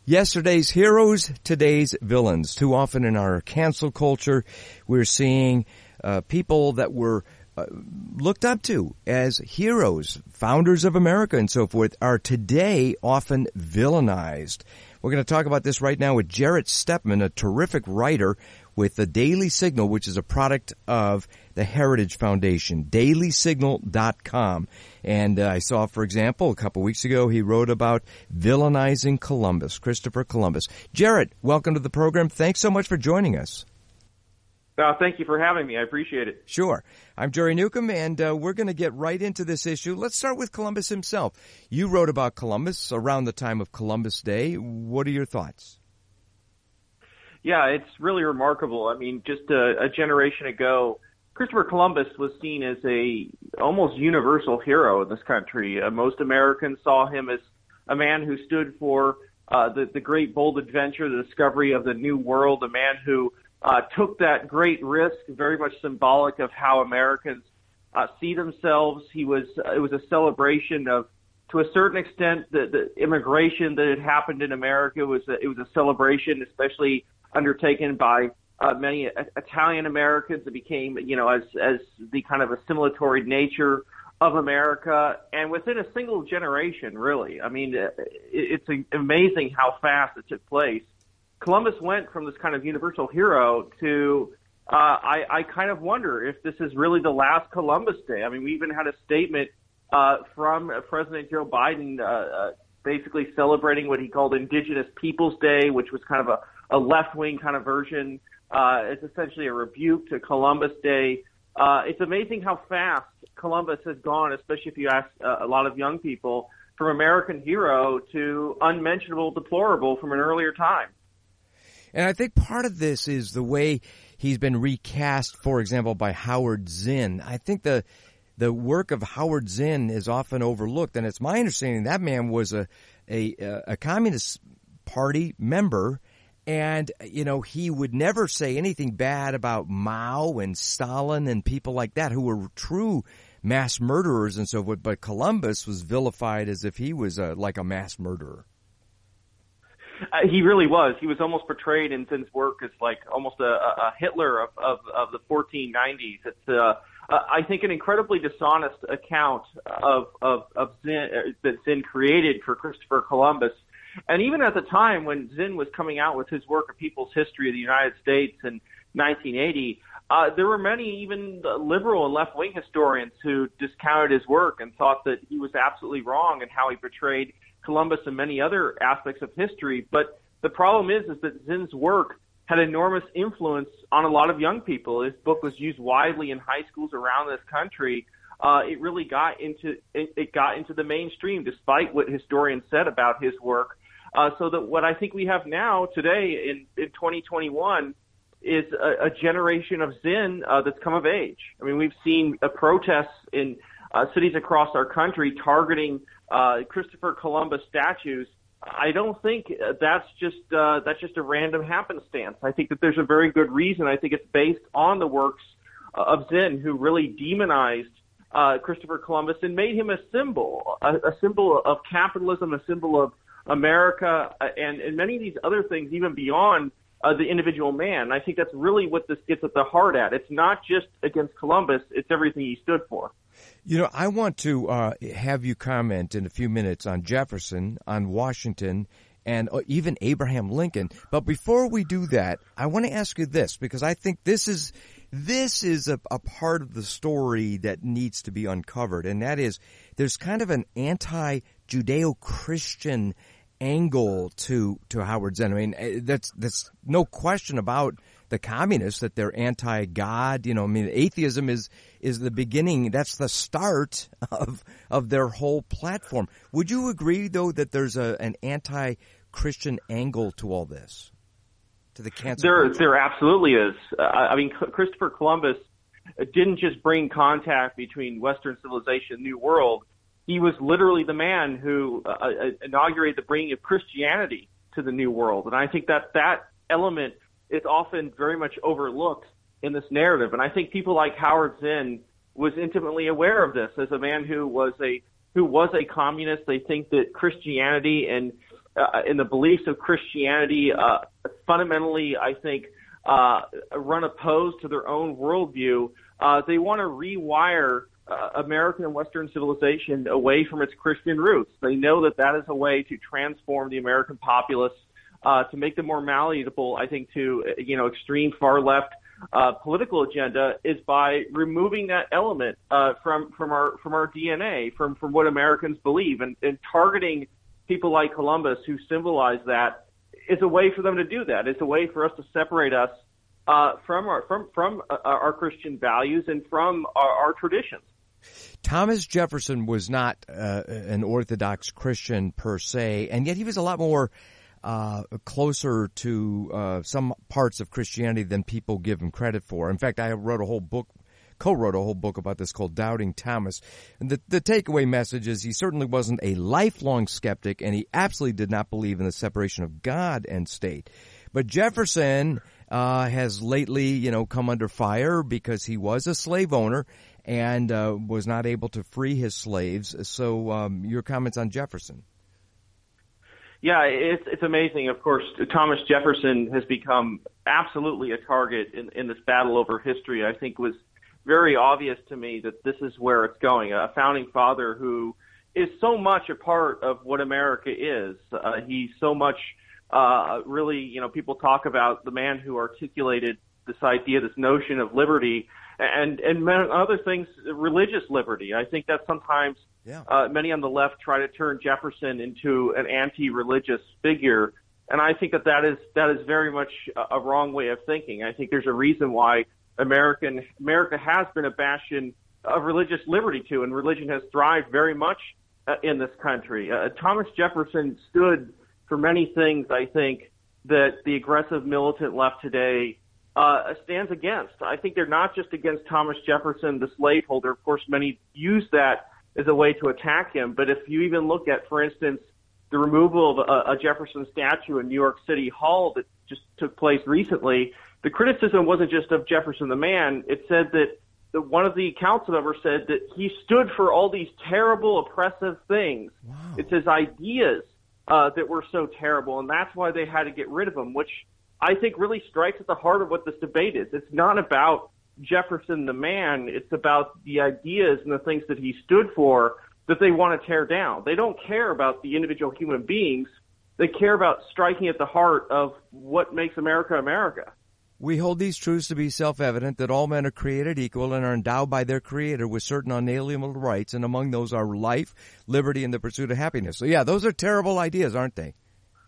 Yesterday's heroes, today's villains. Too often in our cancel culture, we're seeing people that were looked up to as heroes, founders of America and so forth, are today often villainized. We're going to talk about this right now with Jarrett Stepman, a terrific writer with the Daily Signal, which is a product of the Heritage Foundation, dailysignal.com. And I saw, for example, a couple weeks ago, he wrote about villainizing Columbus, Christopher Columbus. Jarrett, welcome to the program. Thanks so much for joining us. Thank you for having me. I appreciate it. Sure. I'm Jerry Newcomb, and we're going to get right into this issue. Let's start with Columbus himself. You wrote about Columbus around the time of Columbus Day. What are your thoughts? Yeah, it's really remarkable. I mean, just a generation ago, Christopher Columbus was seen as a almost universal hero in this country. Most Americans saw him as a man who stood for the great bold adventure, the discovery of the New World, a man who took that great risk, very much symbolic of how Americans see themselves. It was a celebration of, to a certain extent, the immigration that had happened in America. It was a celebration, especially undertaken by many Italian Americans. It became, as the kind of assimilatory nature of America. And within a single generation, really, I mean, it's amazing how fast it took place. Columbus went from this kind of universal hero to, I kind of wonder if this is really the last Columbus Day. I mean, we even had a statement from President Joe Biden basically celebrating what he called Indigenous Peoples Day, which was kind of a left-wing kind of version. It's essentially a rebuke to Columbus Day. It's amazing how fast Columbus has gone, especially if you ask a lot of young people, from American hero to unmentionable deplorable from an earlier time. And I think part of this is the way he's been recast, for example, by Howard Zinn. I think the work of Howard Zinn is often overlooked, and it's my understanding that man was a Communist Party member, and, he would never say anything bad about Mao and Stalin and people like that who were true mass murderers and so forth, but Columbus was vilified as if he was like a mass murderer. He really was. He was almost portrayed in Zinn's work as like almost a Hitler of the 1490s. It's I think an incredibly dishonest account of Zinn that Zinn created for Christopher Columbus. And even at the time when Zinn was coming out with his work, A People's History of the United States in 1980, there were many even liberal and left-wing historians who discounted his work and thought that he was absolutely wrong in how he portrayed Columbus and many other aspects of history. But the problem is that Zinn's work had enormous influence on a lot of young people. His book was used widely in high schools around this country. It really got into the mainstream, despite what historians said about his work. So that what I think we have now today in 2021 is a generation of Zinn that's come of age. I mean, we've seen protests in cities across our country targeting Christopher Columbus statues. I don't think that's just a random happenstance. I think that there's a very good reason. I think it's based on the works of Zinn, who really demonized Christopher Columbus and made him a symbol of capitalism, a symbol of America, and many of these other things, even beyond the individual man. I think that's really what this gets at the heart at. It's not just against Columbus, it's everything he stood for. I want to have you comment in a few minutes on Jefferson, on Washington, and even Abraham Lincoln. But before we do that, I want to ask you this, because I think this is a part of the story that needs to be uncovered, and that is there's kind of an anti-Judeo-Christian angle to Howard Zinn. I mean, that's no question about the communists, that they're anti-God. Atheism is the beginning. That's the start of their whole platform. Would you agree, though, that there's an anti-Christian angle to all this, to the cancel? There absolutely is. I mean, Christopher Columbus didn't just bring contact between Western civilization and New World. He was literally the man who inaugurated the bringing of Christianity to the New World. And I think that element is often very much overlooked in this narrative. And I think people like Howard Zinn was intimately aware of this as a man who was a communist. They think that Christianity and in the beliefs of Christianity, fundamentally, I think, run opposed to their own worldview. They want to rewire American and Western civilization away from its Christian roots. They know that that is a way to transform the American populace, to make them more malleable, I think, to extreme far left political agenda, is by removing that element from our DNA, from what Americans believe, and people like Columbus, who symbolize that, is a way for them to do that. It's a way for us to separate us from our Christian values and from our traditions. Thomas Jefferson was not an Orthodox Christian per se, and yet he was a lot more closer to some parts of Christianity than people give him credit for. In fact, I co-wrote a whole book about this called Doubting Thomas. And the takeaway message is he certainly wasn't a lifelong skeptic, and he absolutely did not believe in the separation of God and state. But Jefferson has lately, come under fire because he was a slave owner and was not able to free his slaves. So your comments on Jefferson? Yeah, it's amazing. Of course, Thomas Jefferson has become absolutely a target in this battle over history. I think it was very obvious to me that this is where it's going. A founding father who is so much a part of what America is. He's so much really, people talk about the man who articulated this idea, this notion of liberty, and other things, religious liberty. I think that sometimes many on the left try to turn Jefferson into an anti-religious figure, and I think that is very much a wrong way of thinking. I think there's a reason why America has been a bastion of religious liberty too, and religion has thrived very much in this country. Thomas Jefferson stood for many things, I think, that the aggressive militant left today stands against. I think they're not just against Thomas Jefferson, the slaveholder. Of course, many use that as a way to attack him. But if you even look at, for instance, the removal of a Jefferson statue in New York City Hall that just took place recently, the criticism wasn't just of Jefferson the man. It said that one of the council members said that he stood for all these terrible, oppressive things. Wow. It's his ideas that were so terrible, and that's why they had to get rid of him, which I think really strikes at the heart of what this debate is. It's not about Jefferson the man. It's about the ideas and the things that he stood for that they want to tear down. They don't care about the individual human beings. They care about striking at the heart of what makes America America. We hold these truths to be self-evident, that all men are created equal and are endowed by their Creator with certain unalienable rights, and among those are life, liberty, and the pursuit of happiness. So, yeah, those are terrible ideas, aren't they?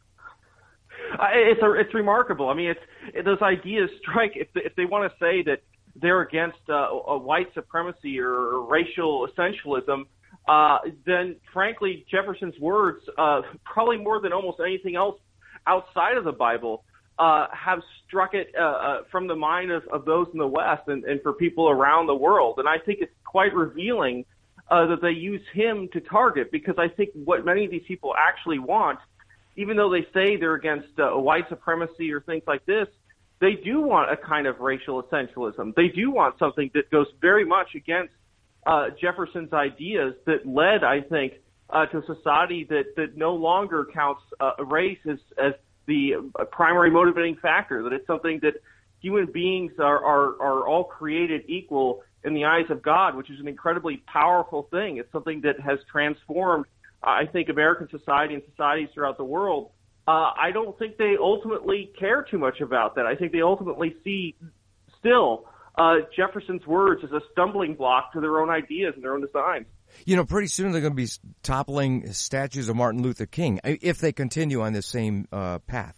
It's remarkable. I mean, those ideas strike. If they want to say that they're against a white supremacy or racial essentialism, then frankly, Jefferson's words, probably more than almost anything else outside of the Bible, have struck it from the mind of those in the West and for people around the world. And I think it's quite revealing that they use him to target, because I think what many of these people actually want, even though they say they're against white supremacy or things like this, they do want a kind of racial essentialism. They do want something that goes very much against Jefferson's ideas that led, I think, to a society that no longer counts race as the primary motivating factor, that it's something that human beings are all created equal in the eyes of God, which is an incredibly powerful thing. It's something that has transformed, I think, American society and societies throughout the world. I don't think they ultimately care too much about that. I think they ultimately see still Jefferson's words as a stumbling block to their own ideas and their own designs. Pretty soon they're going to be toppling statues of Martin Luther King if they continue on this same path.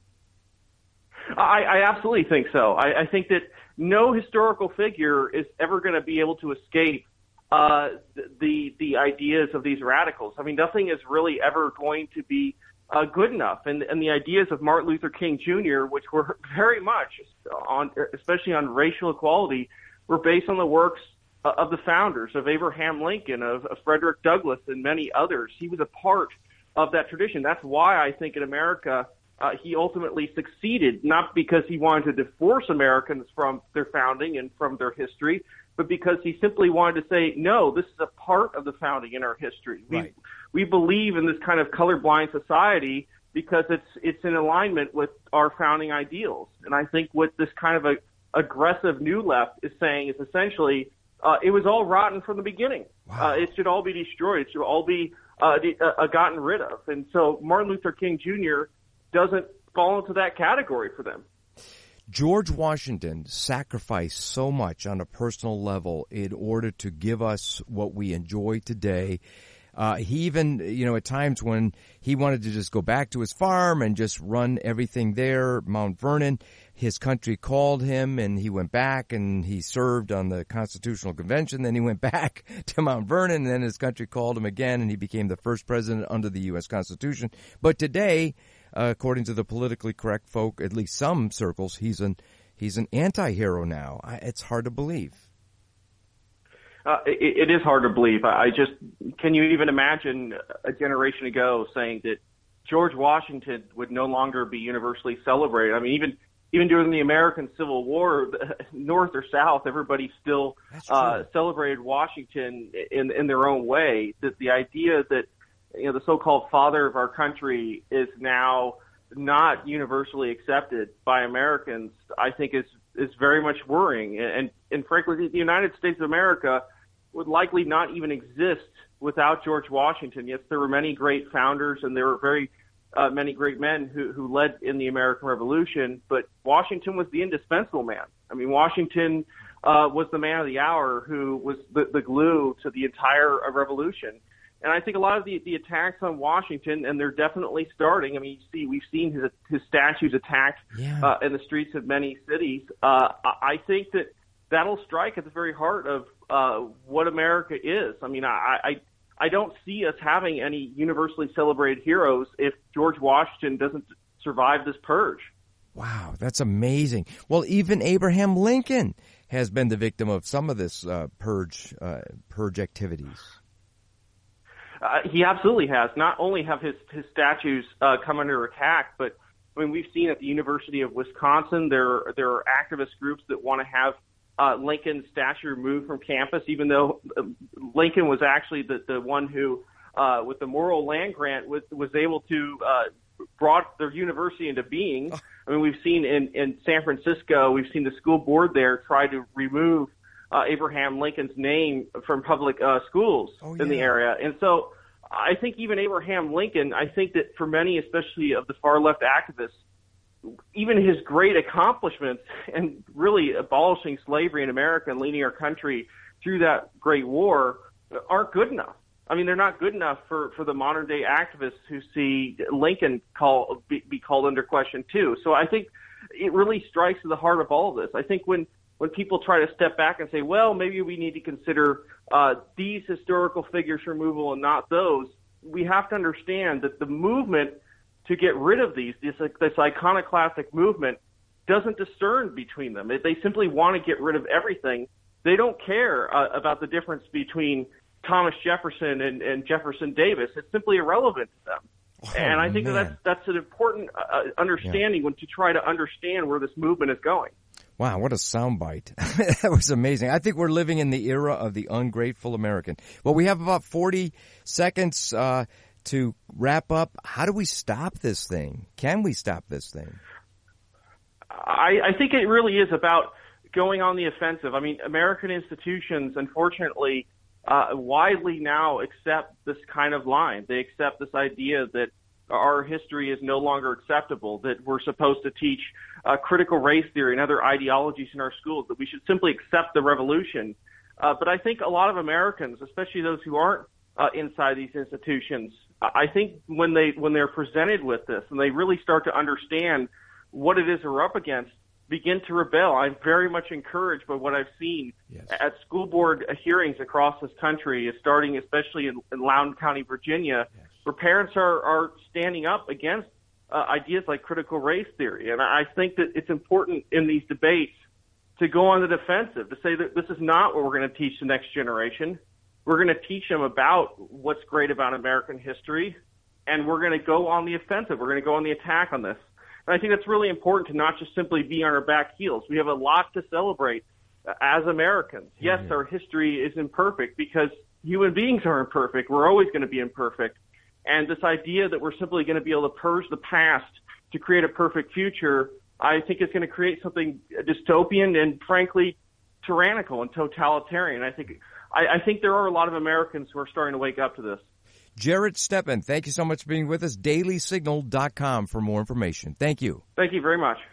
I absolutely think so. I think that no historical figure is ever going to be able to escape the ideas of these radicals. I mean, nothing is really ever going to be good enough. And the ideas of Martin Luther King Jr., which were very much especially on racial equality, were based on the works of the founders, of Abraham Lincoln, of Frederick Douglass, and many others. He was a part of that tradition. That's why I think in America he ultimately succeeded, not because he wanted to divorce Americans from their founding and from their history, but because he simply wanted to say, no, this is a part of the founding in our history. Right. We believe in this kind of colorblind society because it's in alignment with our founding ideals. And I think what this kind of a aggressive new left is saying is essentially it was all rotten from the beginning. Wow. It should all be destroyed. It should all be gotten rid of. And so Martin Luther King Jr. doesn't fall into that category for them. George Washington sacrificed so much on a personal level in order to give us what we enjoy today. He even, at times when he wanted to just go back to his farm and just run everything there, Mount Vernon, his country called him and he went back and he served on the Constitutional Convention. Then he went back to Mount Vernon and then his country called him again and he became the first president under the U.S. Constitution. But today, according to the politically correct folk, at least some circles, he's an anti-hero now. It's hard to believe. It is hard to believe. Can you even imagine a generation ago saying that George Washington would no longer be universally celebrated? I mean, even during the American Civil War, North or South, everybody still celebrated Washington in their own way. That the idea that the so-called father of our country is now not universally accepted by Americans, I think is very much worrying. And frankly, the United States of America would likely not even exist without George Washington. Yes, there were many great founders and there were very many great men who led in the American Revolution, but Washington was the indispensable man. I mean, Washington was the man of the hour who was the glue to the entire revolution. And I think a lot of the attacks on Washington, and they're definitely starting. I mean, we've seen his statues attacked in the streets of many cities. I think that'll strike at the very heart of what America is. I mean, I don't see us having any universally celebrated heroes if George Washington doesn't survive this purge. Wow, that's amazing. Well, even Abraham Lincoln has been the victim of some of this purge activities. He absolutely has. Not only have his statues come under attack, but I mean, we've seen at the University of Wisconsin there are activist groups that want to have Lincoln's statue removed from campus, even though Lincoln was actually the one who, with the Morrill Land Grant, was able to brought their university into being. I mean, we've seen in San Francisco, we've seen the school board there try to remove Abraham Lincoln's name from public schools in the area. And so I think even Abraham Lincoln, I think that for many, especially of the far left activists, even his great accomplishments and really abolishing slavery in America and leading our country through that great war aren't good enough. I mean, they're not good enough for the modern day activists who see Lincoln be called under question too. So I think it really strikes to the heart of all of this. I think when people try to step back and say, well, maybe we need to consider these historical figures removal and not those, we have to understand that the movement to get rid of this iconoclastic movement doesn't discern between them. They simply want to get rid of everything. They don't care about the difference between Thomas Jefferson and Jefferson Davis. It's simply irrelevant to them. And I think that's an important understanding to try to understand where this movement is going. Wow, what a soundbite. That was amazing. I think we're living in the era of the ungrateful American. Well, we have about 40 seconds to wrap up. How do we stop this thing? Can we stop this thing? I think it really is about going on the offensive. I mean, American institutions, unfortunately, widely now accept this kind of line. They accept this idea that our history is no longer acceptable, that we're supposed to teach critical race theory and other ideologies in our schools, that we should simply accept the revolution. But I think a lot of Americans, especially those who aren't inside these institutions, I think when they're presented with this and they really start to understand what it is we're up against, begin to rebel. I'm very much encouraged by what I've seen at school board hearings across this country, starting especially in Loudoun County, Virginia, where parents are standing up against ideas like critical race theory. And I think that it's important in these debates to go on the defensive, to say that this is not what we're going to teach the next generation. We're going to teach them about what's great about American history, and we're going to go on the offensive. We're going to go on the attack on this. And I think that's really important to not just simply be on our back heels. We have a lot to celebrate as Americans. Yes, our history is imperfect because human beings are imperfect. We're always going to be imperfect. And this idea that we're simply going to be able to purge the past to create a perfect future, I think is going to create something dystopian and, frankly, tyrannical and totalitarian. I think there are a lot of Americans who are starting to wake up to this. Jarrett Stepman, thank you so much for being with us. DailySignal.com for more information. Thank you. Thank you very much.